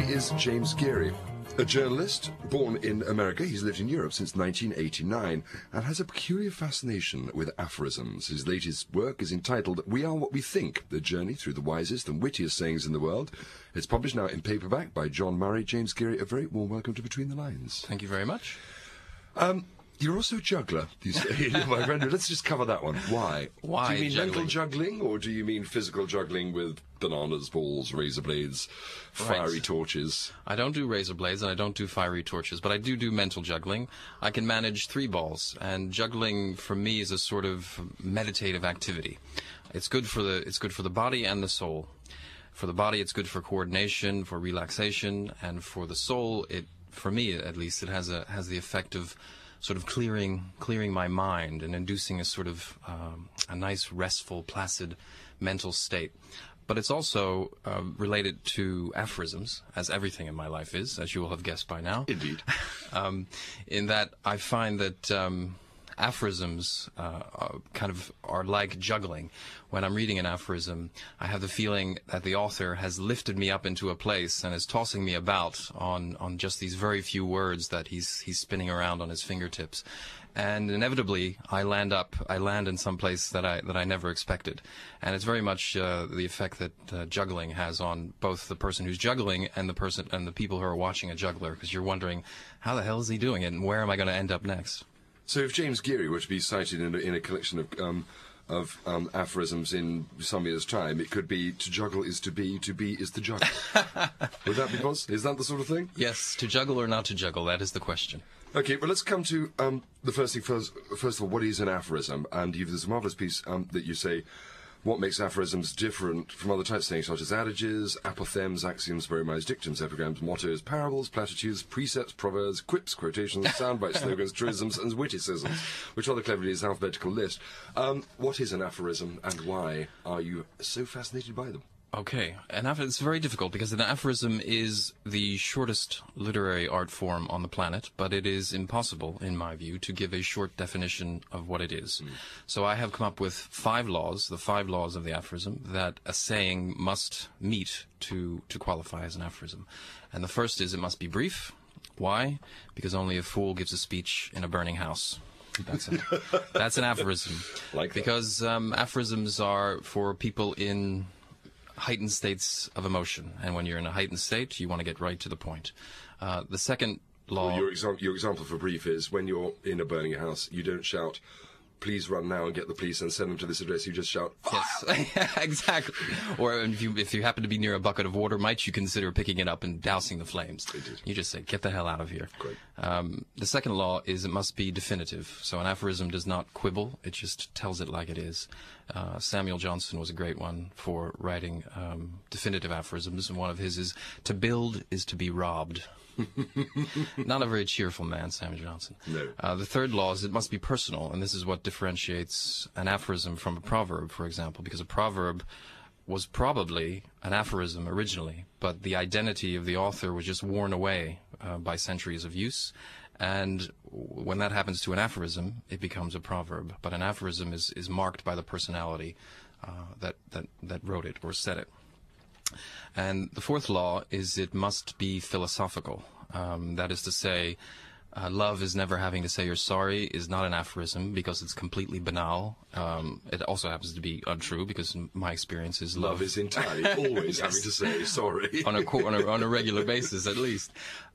is James Geary, a journalist born in America. He's lived in Europe since 1989 and has a peculiar fascination with aphorisms. His latest work is entitled We Are What We Think, The Journey Through the Wisest and Wittiest Sayings in the World. It's published now in paperback by John Murray. James Geary, a very warm welcome to Between the Lines. Thank you very much. You're also a juggler, you say, my friend. Let's just cover that one. Why? Why Do you mean juggling? mental juggling, or do you mean physical juggling with bananas, balls, razor blades, fiery torches? I don't do razor blades and I don't do fiery torches, but I do mental juggling. I can manage 3 balls, and juggling for me is a sort of meditative activity. It's good for the body and the soul. For the body, it's good for coordination, for relaxation, and for the soul, for me at least, it has the effect of sort of clearing my mind and inducing a sort of a nice, restful, placid mental state. But it's also related to aphorisms, as everything in my life is, as you will have guessed by now. Indeed. In that I find that aphorisms are like juggling. When I'm reading an aphorism, I have the feeling that the author has lifted me up into a place and is tossing me about on just these very few words that he's spinning around on his fingertips. And inevitably, I land in some place that I never expected. And it's very much the effect that juggling has on both the person who's juggling and the people who are watching a juggler, because you're wondering, how the hell is he doing it, and where am I going to end up next? So if James Geary were to be cited in a collection of aphorisms in some years' time, it could be to juggle is to be is to juggle. Would that be possible? Is that the sort of thing? Yes, to juggle or not to juggle, that is the question. Okay, well, let's come to the first thing first. First of all, what is an aphorism? And you've this marvellous piece that you say, what makes aphorisms different from other types of sayings, such as adages, apothegms, axioms, veromized dictums, epigrams, mottos, parables, platitudes, precepts, proverbs, quips, quotations, soundbites, slogans, truisms, and witticisms, which rather cleverly is an alphabetical list. What is an aphorism, and why are you so fascinated by them? Okay, it's very difficult because an aphorism is the shortest literary art form on the planet, but it is impossible, in my view, to give a short definition of what it is. So I have come up with 5 laws, the 5 laws of the aphorism, that a saying must meet to qualify as an aphorism. And the first is it must be brief. Why? Because only a fool gives a speech in a burning house. That's an aphorism. Like that. Because aphorisms are for people in heightened states of emotion, and when you're in a heightened state, you want to get right to the point. The second law... Well, your example for brief is when you're in a burning house, you don't shout, please run now and get the police and send them to this address. You just shout, fire! Yes, exactly. Or if you happen to be near a bucket of water, might you consider picking it up and dousing the flames? Indeed. You just say, get the hell out of here. Great. The second law is it must be definitive. So an aphorism does not quibble, it just tells it like it is. Samuel Johnson was a great one for writing definitive aphorisms, and one of his is, to build is to be robbed. Not a very cheerful man, Samuel Johnson. No. The third law is it must be personal, and this is what differentiates an aphorism from a proverb, for example, because a proverb was probably an aphorism originally, but the identity of the author was just worn away by centuries of use. And when that happens to an aphorism, it becomes a proverb. But an aphorism is marked by the personality that wrote it or said it. And the fourth law is it must be philosophical. That is to say, love is never having to say you're sorry is not an aphorism because it's completely banal. It also happens to be untrue because my experience is love is entirely always having to say sorry. on a regular basis, at least.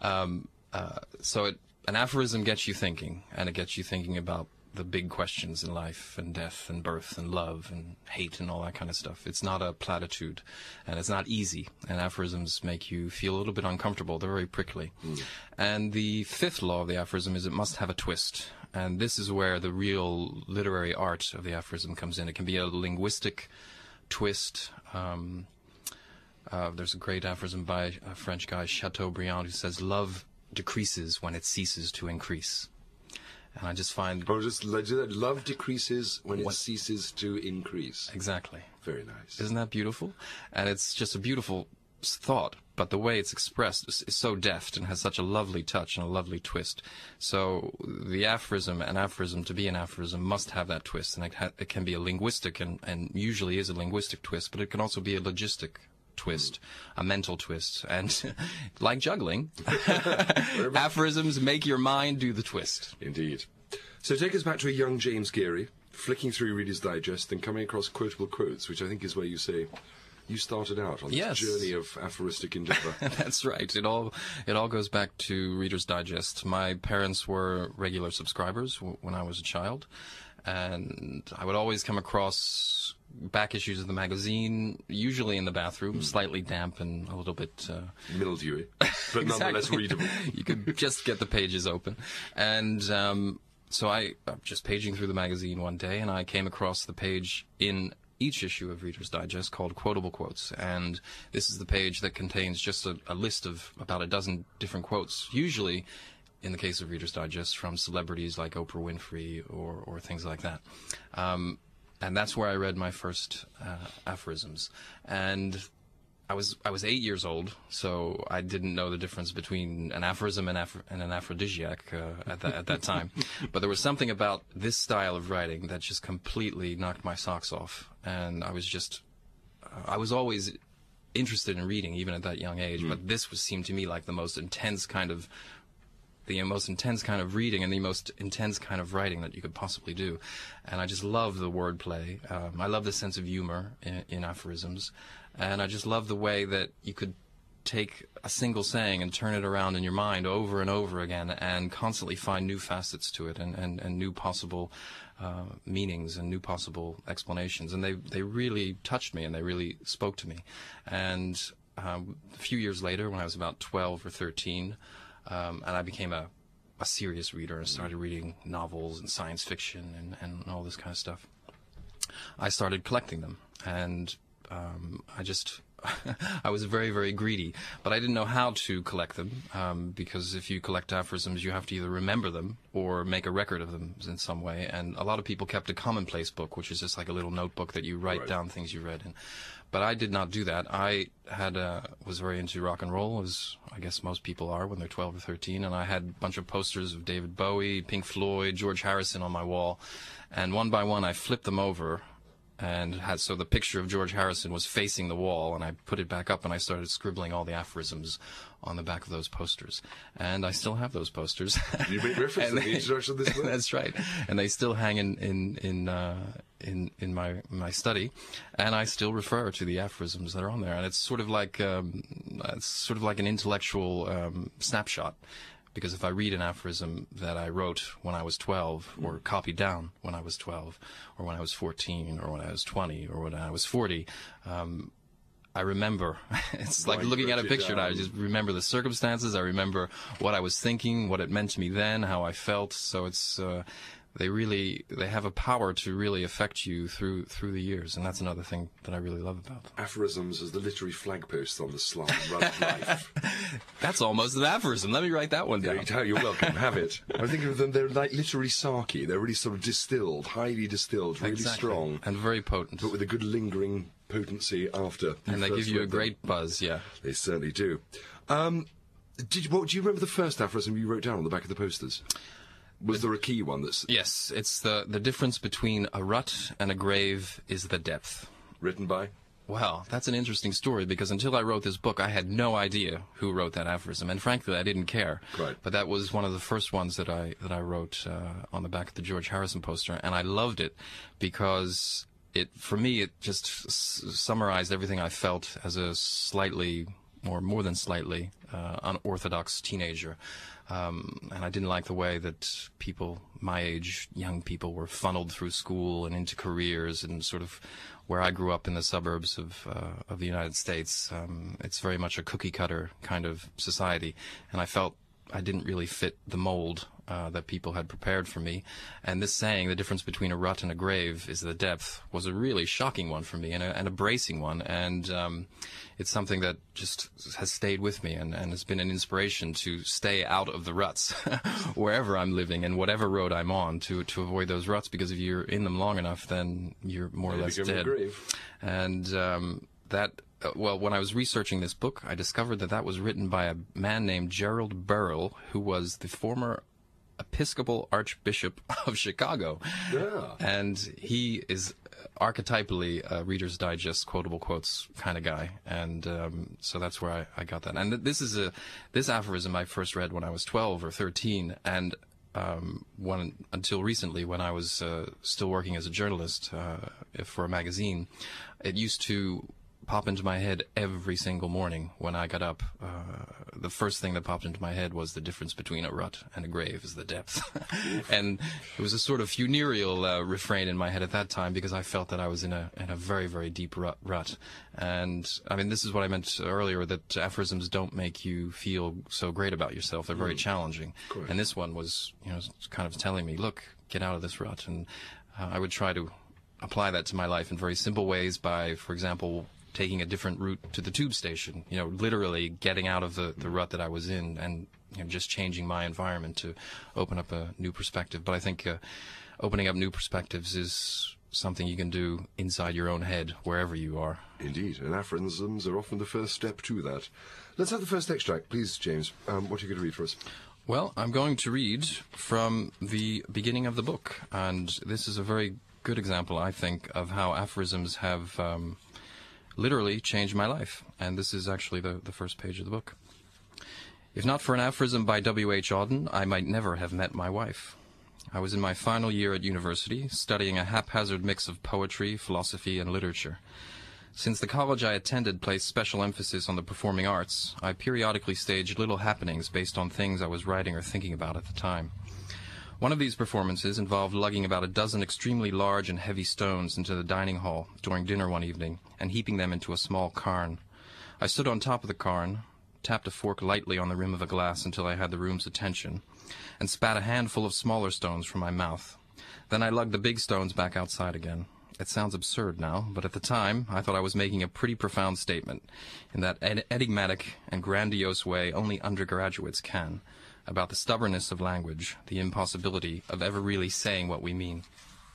An aphorism gets you thinking, and it gets you thinking about the big questions in life and death and birth and love and hate and all that kind of stuff. It's not a platitude, and it's not easy, and aphorisms make you feel a little bit uncomfortable. They're very prickly. And the fifth law of the aphorism is it must have a twist, and this is where the real literary art of the aphorism comes in. It can be a linguistic twist. There's a great aphorism by a French guy, Chateaubriand, who says, love decreases when it ceases to increase. And I just find... love decreases when it ceases to increase. Exactly. Very nice. Isn't that beautiful? And it's just a beautiful thought, but the way it's expressed is so deft and has such a lovely touch and a lovely twist. So the aphorism, an aphorism to be an aphorism, must have that twist. And it can be a linguistic, and usually is a linguistic twist, but it can also be a logistic twist, a mental twist. And like juggling, aphorisms make your mind do the twist. Indeed. So take us back to a young James Geary, flicking through Reader's Digest and coming across quotable quotes, which I think is where you say you started out on this journey of aphoristic endeavour. That's right. It all goes back to Reader's Digest. My parents were regular subscribers when I was a child, and I would always come across back issues of the magazine, usually in the bathroom, slightly damp and a little bit mildewy, but nonetheless readable. You could just get the pages open. And so I'm just paging through the magazine one day, and I came across the page in each issue of Reader's Digest called Quotable Quotes. And this is the page that contains just a list of about a dozen different quotes, usually, in the case of Reader's Digest, from celebrities like Oprah Winfrey or things like that. And that's where I read my first aphorisms. And I was 8 years old, so I didn't know the difference between an aphorism and an aphrodisiac at that time. But there was something about this style of writing that just completely knocked my socks off. And I was always interested in reading, even at that young age. But this seemed to me like the most intense kind of reading and the most intense kind of writing that you could possibly do. And I just love the wordplay. I love the sense of humor in aphorisms. And I just love the way that you could take a single saying and turn it around in your mind over and over again and constantly find new facets to it and new possible meanings and new possible explanations. And they really touched me and they really spoke to me. And a few years later, when I was about 12 or 13, and I became a serious reader and started reading novels and science fiction and all this kind of stuff, I started collecting them. And I was very, very greedy, but I didn't know how to collect them, because if you collect aphorisms, you have to either remember them or make a record of them in some way. And a lot of people kept a commonplace book, which is just like a little notebook that you write down things you read in. But I did not do that. I was very into rock and roll, as I guess most people are when they're 12 or 13, and I had a bunch of posters of David Bowie, Pink Floyd, George Harrison on my wall, and one by one I flipped them over, and so the picture of George Harrison was facing the wall, and I put it back up and I started scribbling all the aphorisms on the back of those posters. And I still have those posters. You made reference to the introduction of this book. That's right. And they still hang in my study, and I still refer to the aphorisms that are on there. And it's sort of like an intellectual snapshot. Because if I read an aphorism that I wrote when I was 12, or copied down when I was 12, or when I was 14, or when I was 20, or when I was 40, I remember. It's like looking at a picture, and I just remember the circumstances. I remember what I was thinking, what it meant to me then, how I felt. So it's they have a power to really affect you through the years, and that's another thing that I really love about them. Aphorisms as the literary flagposts on the slide run of life. That's almost an aphorism. Let me write that one down. You're welcome. Have it. I think of them, they're like literary sake. They're really sort of distilled, highly distilled, really strong. And very potent. But with a good lingering potency after. And they give you a great buzz, yeah. They certainly do. Do you remember the first aphorism you wrote down on the back of the posters? Was there a key one that's... Yes, it's the difference between a rut and a grave is the depth. Written by? Well, that's an interesting story, because until I wrote this book, I had no idea who wrote that aphorism, and frankly, I didn't care. Right. But that was one of the first ones that I wrote on the back of the George Harrison poster, and I loved it because for me, it just summarized everything I felt as a slightly, or more than slightly, unorthodox teenager. And I didn't like the way that people my age, young people, were funneled through school and into careers, and sort of where I grew up in the suburbs of the United States. It's very much a cookie cutter kind of society, and I felt I didn't really fit the mold that people had prepared for me. And this saying, the difference between a rut and a grave is the depth, was a really shocking one for me, and a bracing one. And it's something that just has stayed with me and has been an inspiration to stay out of the ruts wherever I'm living and whatever road I'm on, to avoid those ruts, because if you're in them long enough, then you're more or less dead. And well, when I was researching this book, I discovered that was written by a man named Gerald Burrell, who was the former Episcopal Archbishop of Chicago. Yeah. And he is archetypally a Reader's Digest quotable quotes kind of guy, and so that's where I got that. And this aphorism I first read when I was 12 or 13, and until recently, when I was still working as a journalist for a magazine, it used to pop into my head every single morning when I got up. The first thing that popped into my head was the difference between a rut and a grave is the depth. And it was a sort of funereal refrain in my head at that time, because I felt that I was in a very, very deep rut. And I mean, this is what I meant earlier, that aphorisms don't make you feel so great about yourself. They're very challenging. Correct. And this one was, kind of telling me, look, get out of this rut. And I would try to apply that to my life in very simple ways by, for example, taking a different route to the tube station, literally getting out of the rut that I was in, and just changing my environment to open up a new perspective. But I think opening up new perspectives is something you can do inside your own head, wherever you are. Indeed, and aphorisms are often the first step to that. Let's have the first extract, please, James. What are you going to read for us? Well, I'm going to read from the beginning of the book, and this is a very good example, I think, of how aphorisms have literally changed my life. And this is actually the first page of the book. If not for an aphorism by W.H. Auden, I might never have met my wife. I was in my final year at university, studying a haphazard mix of poetry, philosophy, and literature. Since the college I attended placed special emphasis on the performing arts, I periodically staged little happenings based on things I was writing or thinking about at the time. One of these performances involved lugging about a dozen extremely large and heavy stones into the dining hall during dinner one evening and heaping them into a small cairn. I stood on top of the cairn, tapped a fork lightly on the rim of a glass until I had the room's attention, and spat a handful of smaller stones from my mouth. Then I lugged the big stones back outside again. It sounds absurd now, but at the time I thought I was making a pretty profound statement, in that enigmatic and grandiose way only undergraduates can, about the stubbornness of language, the impossibility of ever really saying what we mean.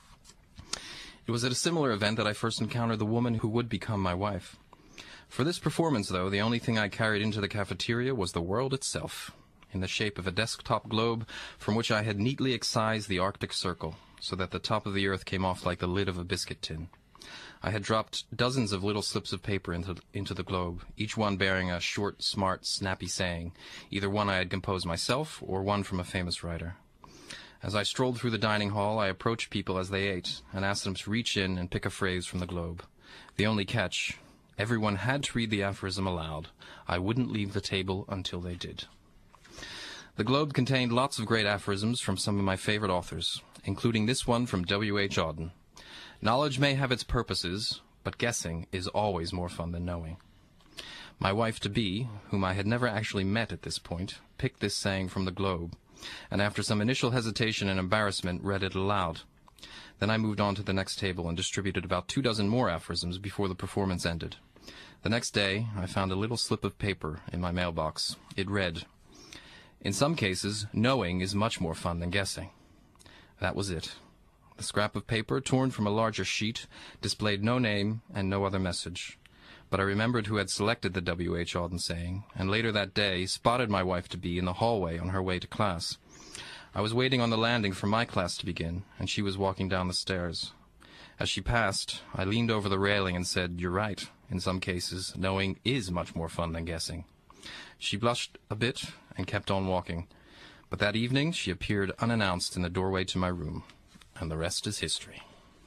It was at a similar event that I first encountered the woman who would become my wife. For this performance, though, the only thing I carried into the cafeteria was the world itself, in the shape of a desktop globe from which I had neatly excised the Arctic Circle, so that the top of the earth came off like the lid of a biscuit tin. I had dropped dozens of little slips of paper into the globe, each one bearing a short, smart, snappy saying, either one I had composed myself or one from a famous writer. As I strolled through the dining hall, I approached people as they ate and asked them to reach in and pick a phrase from the globe. The only catch: everyone had to read the aphorism aloud. I wouldn't leave the table until they did. The globe contained lots of great aphorisms from some of my favorite authors, including this one from W.H. Auden. Knowledge may have its purposes, but guessing is always more fun than knowing. My wife-to-be, whom I had never actually met at this point, picked this saying from the globe, and after some initial hesitation and embarrassment, read it aloud. Then I moved on to the next table and distributed about 24 more aphorisms before the performance ended. The next day, I found a little slip of paper in my mailbox. It read, "In some cases, knowing is much more fun than guessing." That was it. The scrap of paper, torn from a larger sheet, displayed no name and no other message. But I remembered who had selected the W.H. Auden saying, and later that day spotted my wife-to-be in the hallway on her way to class. I was waiting on the landing for my class to begin, and she was walking down the stairs. As she passed, I leaned over the railing and said, "You're right. In some cases, knowing is much more fun than guessing." She blushed a bit and kept on walking. But that evening, she appeared unannounced in the doorway to my room. And the rest is history.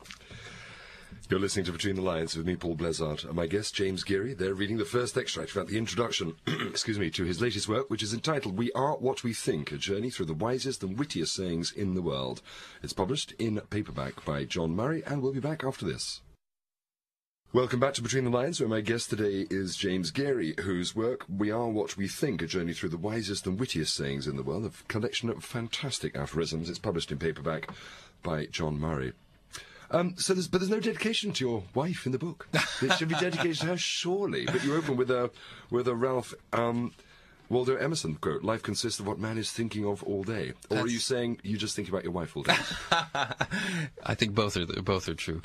You're listening to Between the Lines with me, Paul Blezard, and my guest, James Geary. They're reading the first extract about the introduction to his latest work, which is entitled We Are What We Think, A Journey Through the Wisest and Wittiest Sayings in the World. It's published in paperback by John Murray, and we'll be back after this. Welcome back to Between the Lines, where my guest today is James Geary, whose work, We Are What We Think, A Journey Through the Wisest and Wittiest Sayings in the World, a collection of fantastic aphorisms. It's published in paperback by John Murray. But there's no dedication to your wife in the book. It should be dedicated to her, surely. But you open with a Ralph Waldo Emerson quote: "Life consists of what man is thinking of all day." Or are you saying you just think about your wife all day? I think both are true.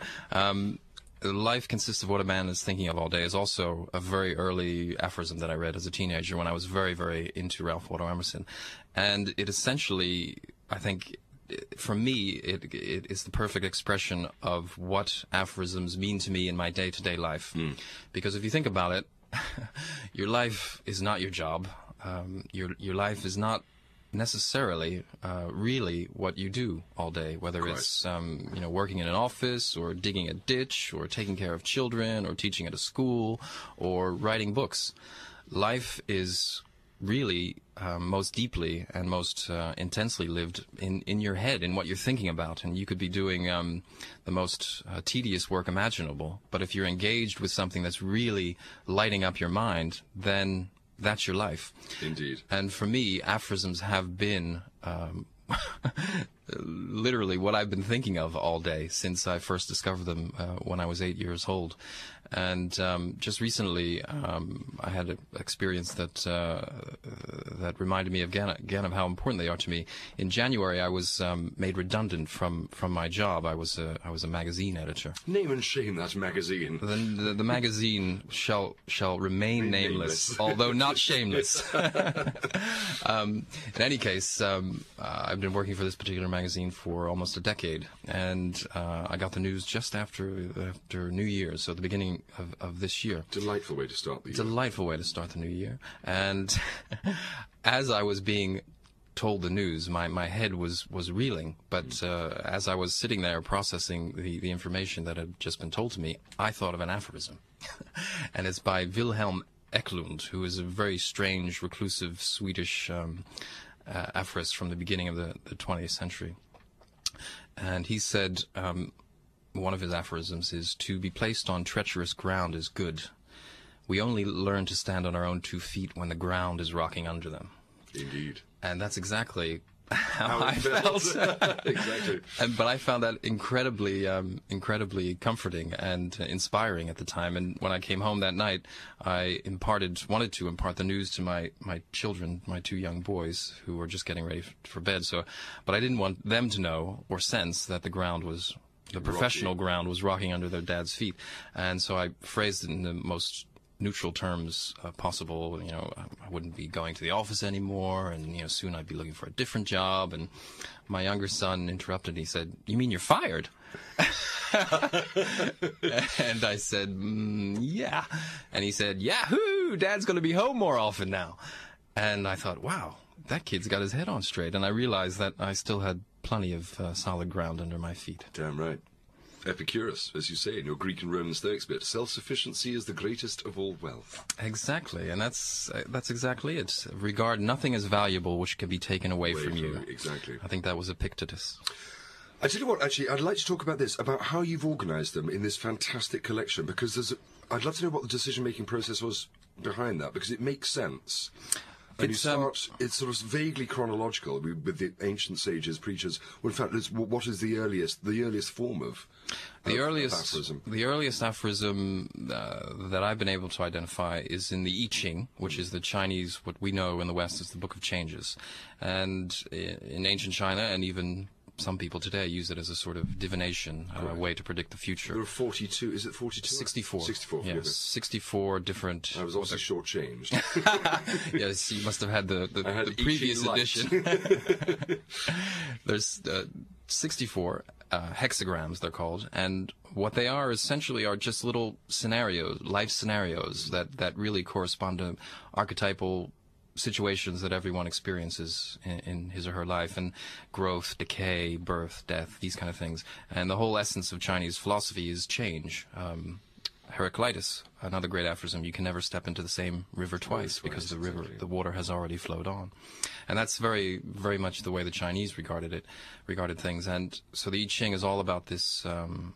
Life consists of what a man is thinking of all day is also a very early aphorism that I read as a teenager when I was very, very into Ralph Waldo Emerson. And it essentially, I think, for me, it is the perfect expression of what aphorisms mean to me in my day-to-day life. Because if you think about it, your life is not your job. Your life is not necessarily really what you do all day, whether it's working in an office or digging a ditch or taking care of children or teaching at a school or writing books. Life is really most deeply and most intensely lived in your head, in what you're thinking about. And you could be doing the most tedious work imaginable, but if you're engaged with something that's really lighting up your mind, then that's your life. Indeed. And for me, aphorisms have been literally what I've been thinking of all day since I first discovered them when I was 8 years old. And just recently, I had an experience that reminded me again of how important they are to me. In January, I was made redundant from my job. I was a magazine editor. Name and shame that magazine. The magazine shall remain nameless, although not shameless. In any case, I've been working for this particular magazine for almost a decade, and I got the news just after New Year's, so the beginning of this year. Delightful way to start the year. Delightful way to start the new year. And as I was being told the news, my head was reeling. But as I was sitting there processing the information that had just been told to me, I thought of an aphorism. And it's by Wilhelm Eklund, who is a very strange, reclusive Swedish aphorist from the beginning of the 20th century. And he said, one of his aphorisms is, "To be placed on treacherous ground is good. We only learn to stand on our own 2 feet when the ground is rocking under them." Indeed. And that's exactly how I felt. Exactly. But I found that incredibly comforting and inspiring at the time. And when I came home that night, I wanted to impart the news to my children, my 2 young boys, who were just getting ready for bed. But I didn't want them to know or sense that the professional ground was rocking under their dad's feet. And so I phrased it in the most neutral terms possible. I wouldn't be going to the office anymore, and soon I'd be looking for a different job. And my younger son interrupted. He said, "You mean you're fired?" And I said, "Yeah." And he said, "Yahoo! Dad's going to be home more often now." And I thought, wow, that kid's got his head on straight. And I realized that I still had plenty of solid ground under my feet. Damn right. Epicurus, as you say in your Greek and Roman Stoics bit, self-sufficiency is the greatest of all wealth. Exactly, and that's exactly it. Regard nothing as valuable which can be taken away from you. Exactly. I think that was Epictetus. I tell you what, actually, I'd like to talk about this, about how you've organised them in this fantastic collection, because I'd love to know what the decision-making process was behind that, because it makes sense. And it's sort of vaguely chronological with the ancient sages, preachers. Well, in fact, what is the earliest form of aphorism? The earliest aphorism that I've been able to identify is in the I Ching, which is the Chinese, what we know in the West as the Book of Changes. And in ancient China, and even some people today use it as a sort of divination way to predict the future. There are 42, is it 42? 64. 64, yes. 64 different... I was also shortchanged. Yes, you must have had the previous edition. There's 64 hexagrams, they're called, and what they are essentially are just little scenarios, life scenarios that really correspond to archetypal situations that everyone experiences in his or her life, and growth, decay, birth, death, these kind of things. And the whole essence of Chinese philosophy is change. Heraclitus, another great aphorism, you can never step into the same river twice because the water has already flowed on. And that's very, very much the way the Chinese regarded things. And so the I Ching is all about this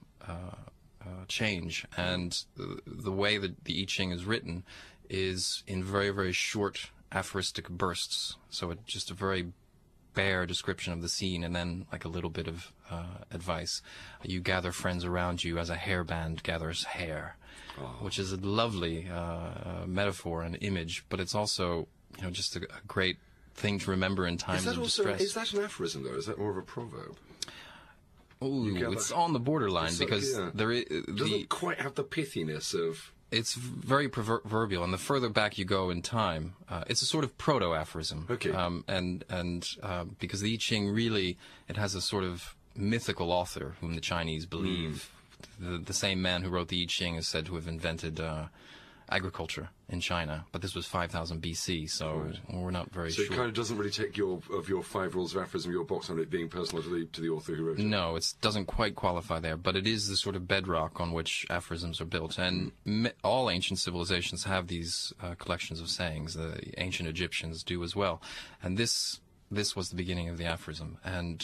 change. And the way that the I Ching is written is in very, very short aphoristic bursts, so it's just a very bare description of the scene, and then like a little bit of advice. You gather friends around you as a hairband gathers hair, which is a lovely metaphor and image, but it's also just a great thing to remember in times of distress. Is that an aphorism though? Is that more of a proverb? Ooh, it's on the borderline, because it doesn't quite have the pithiness of it's very proverbial, and the further back you go in time, it's a sort of proto-aphorism. Okay. Because the I Ching really, it has a sort of mythical author whom the Chinese believe. The same man who wrote the I Ching is said to have invented agriculture in China, but this was 5000 BC, so we're not very sure. So it kind of doesn't really take your 5 rules of aphorism, your box on it being personal to the author who wrote it. No, it doesn't quite qualify there, but it is the sort of bedrock on which aphorisms are built. And all ancient civilizations have these collections of sayings. The ancient Egyptians do as well. And this was the beginning of the aphorism. And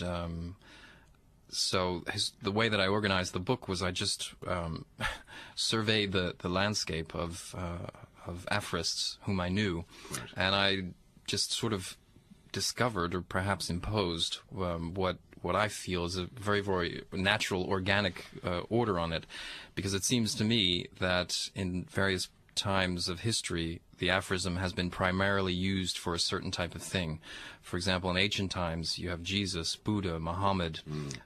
so the way that I organized the book was I just surveyed the landscape of aphorists whom I knew, and I just sort of discovered, or perhaps imposed, what I feel is a very, very natural, organic order on it, because it seems to me that in various times of history, the aphorism has been primarily used for a certain type of thing. For example, in ancient times, you have Jesus, Buddha, Muhammad.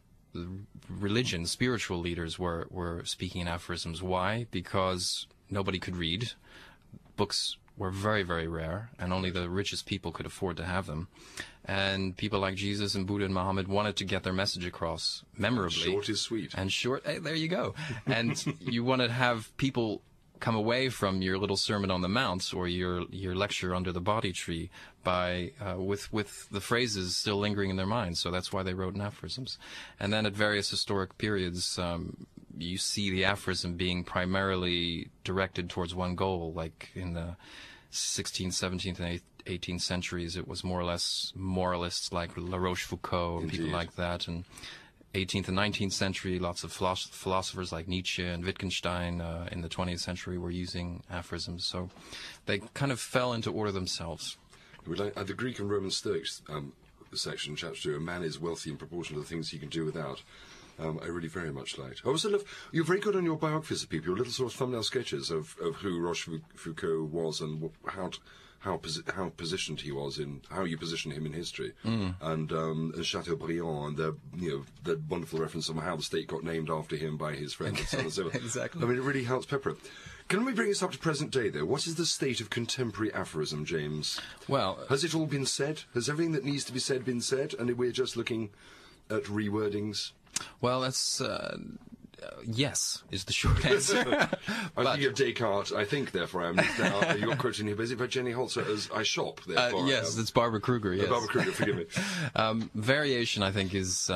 Religion, spiritual leaders were speaking in aphorisms. Why? Because nobody could read. Books were very, very rare, and only the richest people could afford to have them. And people like Jesus and Buddha and Muhammad wanted to get their message across memorably. Short is sweet. And short, hey, there you go. And you want to have people come away from your little Sermon on the Mount or your lecture under the Bodhi tree by with the phrases still lingering in their minds. So that's why they wrote in aphorisms. And then at various historic periods, you see the aphorism being primarily directed towards one goal. Like in the 16th, 17th, and 18th centuries, it was more or less moralists like La Rochefoucauld and people like that. And 18th and 19th century, lots of philosophers like Nietzsche and Wittgenstein in the 20th century were using aphorisms. So they kind of fell into order themselves. The Greek and Roman Stoics section, chapter 2, a man is wealthy in proportion to the things he can do without. I really very much liked. I also love, you're very good on your biographies of people, your little sort of thumbnail sketches of who Rochefoucauld was and how positioned he was in, how you position him in history, and Chateaubriand, and the wonderful reference on how the state got named after him by his friend and so on and so forth. Exactly. I mean, it really helps pepper it. Can we bring us up to present day, though? What is the state of contemporary aphorism, James? Well, has it all been said? Has everything that needs to be said been said, and we're just looking at rewordings? Well, that's yes, is the short answer. I'm thinking of Descartes, I think, therefore I'm now. You're quoting here, is it by Jenny Holzer as I shop, therefore? Yes, it's Barbara Kruger, yes. Barbara Kruger, forgive me. Variation, I think, is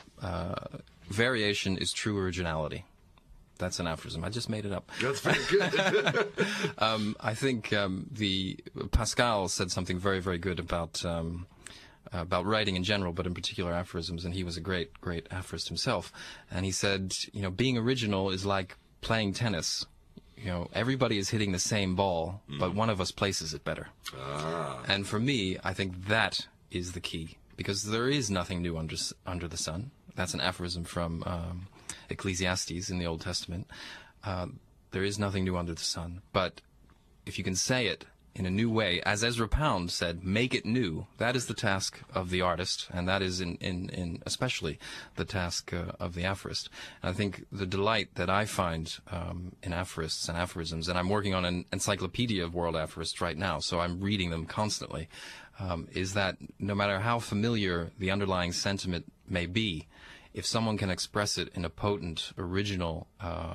variation is true originality. That's an aphorism. I just made it up. That's very good. I think the Pascal said something very, very good about writing in general, but in particular aphorisms, and he was a great, great aphorist himself. And he said, being original is like playing tennis. Everybody is hitting the same ball, but one of us places it better. And for me, I think that is the key, because there is nothing new under the sun. That's an aphorism from Ecclesiastes in the Old Testament. There is nothing new under the sun. But if you can say it in a new way, as Ezra Pound said, make it new. That is the task of the artist, and that is in especially the task of the aphorist. And I think the delight that I find in aphorists and aphorisms, and I'm working on an encyclopedia of world aphorists right now, so I'm reading them constantly, is that no matter how familiar the underlying sentiment may be, if someone can express it in a potent, original,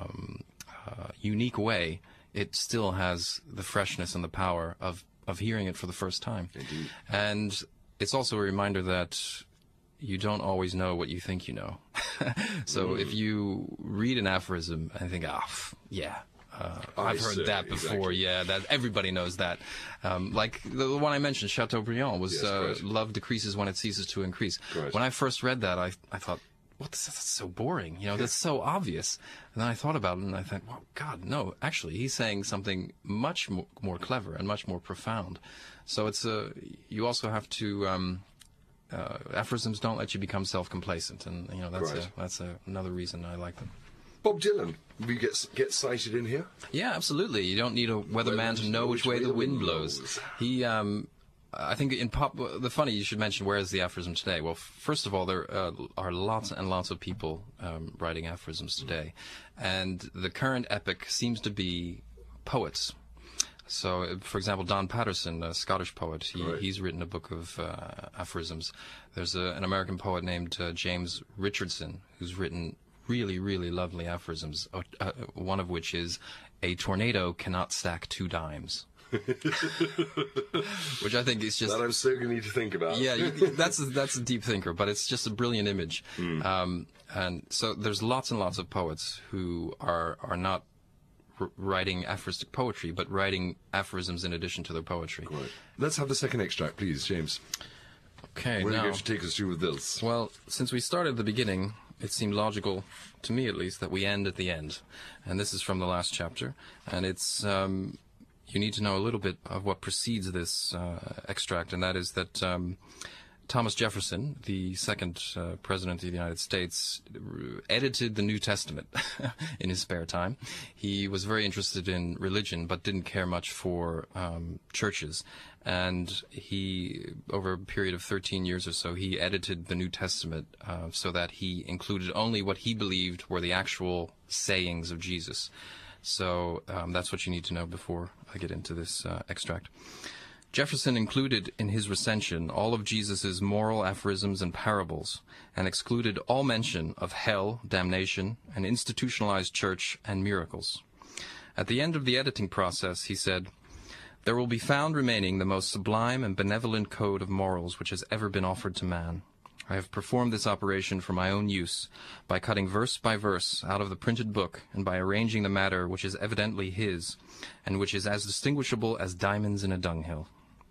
unique way, it still has the freshness and the power of hearing it for the first time. Indeed. And it's also a reminder that you don't always know what you think you know. So if you read an aphorism and think, I've heard that before. Exactly. Yeah, that everybody knows that. Like the one I mentioned, Chateaubriand, was love decreases when it ceases to increase. Correct. When I first read that, I thought, that's so boring. That's so obvious. And then I thought about it, and I thought, well, God, no. Actually, he's saying something much more clever and much more profound. So it's you also have to. Aphorisms don't let you become self-complacent, and that's another reason I like them. Bob Dylan, we get cited in here. Yeah, absolutely. You don't need a weatherman to know which way the wind blows. He. I think in pop, the funny, you should mention, where is the aphorism today? Well, first of all, there are lots and lots of people writing aphorisms today. And the current epic seems to be poets. So, for example, Don Patterson, a Scottish poet, he's written a book of aphorisms. There's an American poet named James Richardson who's written really, really lovely aphorisms, one of which is, "A tornado cannot stack 2 dimes." Which I think is just... That I'm so going to need to think about. Yeah, that's a deep thinker, but it's just a brilliant image. And so there's lots and lots of poets who are not writing aphoristic poetry, but writing aphorisms in addition to their poetry. Right. Let's have the second extract, please, James. Okay, Where are you going to take us through with this? Well, since we started at the beginning, it seemed logical, to me at least, that we end at the end. And this is from the last chapter. And it's... you need to know a little bit of what precedes this extract, and that is that Thomas Jefferson, the second president of the United States, edited the New Testament in his spare time. He was very interested in religion, but didn't care much for churches. And he, over a period of 13 years or so, he edited the New Testament so that he included only what he believed were the actual sayings of Jesus. So that's what you need to know before I get into this extract. Jefferson included in his recension all of Jesus' moral aphorisms and parables, and excluded all mention of hell, damnation, an institutionalized church, and miracles. At the end of the editing process, he said, "There will be found remaining the most sublime and benevolent code of morals which has ever been offered to man. I have performed this operation for my own use, by cutting verse by verse out of the printed book, and by arranging the matter which is evidently his, and which is as distinguishable as diamonds in a dunghill."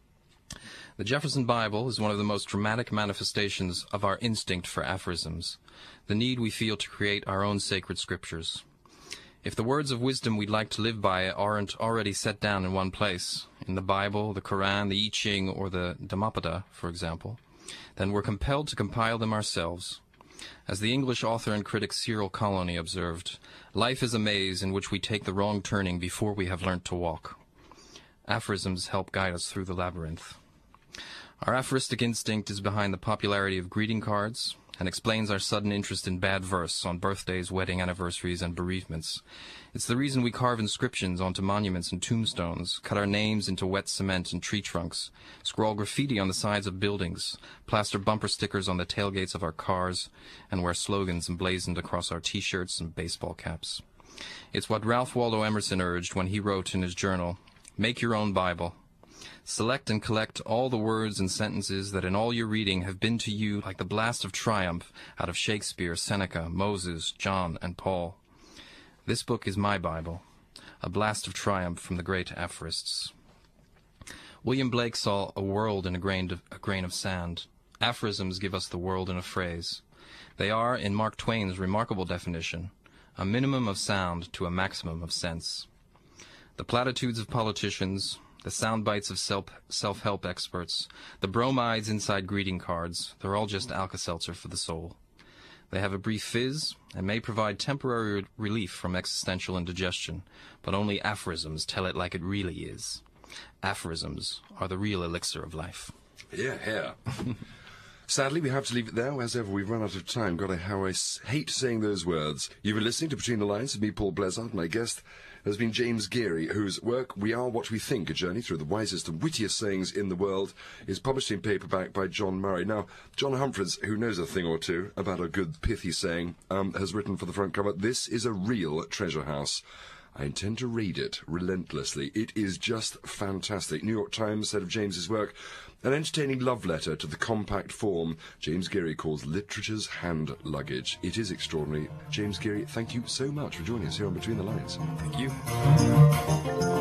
The Jefferson Bible is one of the most dramatic manifestations of our instinct for aphorisms, the need we feel to create our own sacred scriptures. If the words of wisdom we'd like to live by aren't already set down in one place, in the Bible, the Quran, the I Ching, or the Dhammapada, for example, then we're compelled to compile them ourselves. As the English author and critic Cyril Colony observed, life is a maze in which we take the wrong turning before we have learnt to walk. Aphorisms help guide us through the labyrinth. Our aphoristic instinct is behind the popularity of greeting cards and explains our sudden interest in bad verse on birthdays, wedding anniversaries, and bereavements. It's the reason we carve inscriptions onto monuments and tombstones, cut our names into wet cement and tree trunks, scrawl graffiti on the sides of buildings, plaster bumper stickers on the tailgates of our cars, and wear slogans emblazoned across our T-shirts and baseball caps. It's what Ralph Waldo Emerson urged when he wrote in his journal, "Make your own Bible. Select and collect all the words and sentences that in all your reading have been to you like the blast of triumph out of Shakespeare, Seneca, Moses, John, and Paul. This book is my Bible, a blast of triumph from the great aphorists." William Blake saw a world in a grain of sand. Aphorisms give us the world in a phrase. They are, in Mark Twain's remarkable definition, a minimum of sound to a maximum of sense. The platitudes of politicians, the sound bites of self-help experts, the bromides inside greeting cards, they're all just Alka-Seltzer for the soul. They have a brief fizz and may provide temporary relief from existential indigestion, but only aphorisms tell it like it really is. Aphorisms are the real elixir of life. Yeah. Sadly, we have to leave it there. As ever, we've run out of time. God, how I hate saying those words. You've been listening to Between the Lines with me, Paul Blezard, and my guest has been James Geary, whose work, We Are What We Think, A Journey Through the Wisest and Wittiest Sayings in the World, is published in paperback by John Murray. Now, John Humphreys, who knows a thing or two about a good pithy saying, has written for the front cover, "This is a real treasure house." I intend to read it relentlessly. It is just fantastic. New York Times said of James's work, an entertaining love letter to the compact form James Geary calls literature's hand luggage. It is extraordinary. James Geary, thank you so much for joining us here on Between the Lines. Thank you.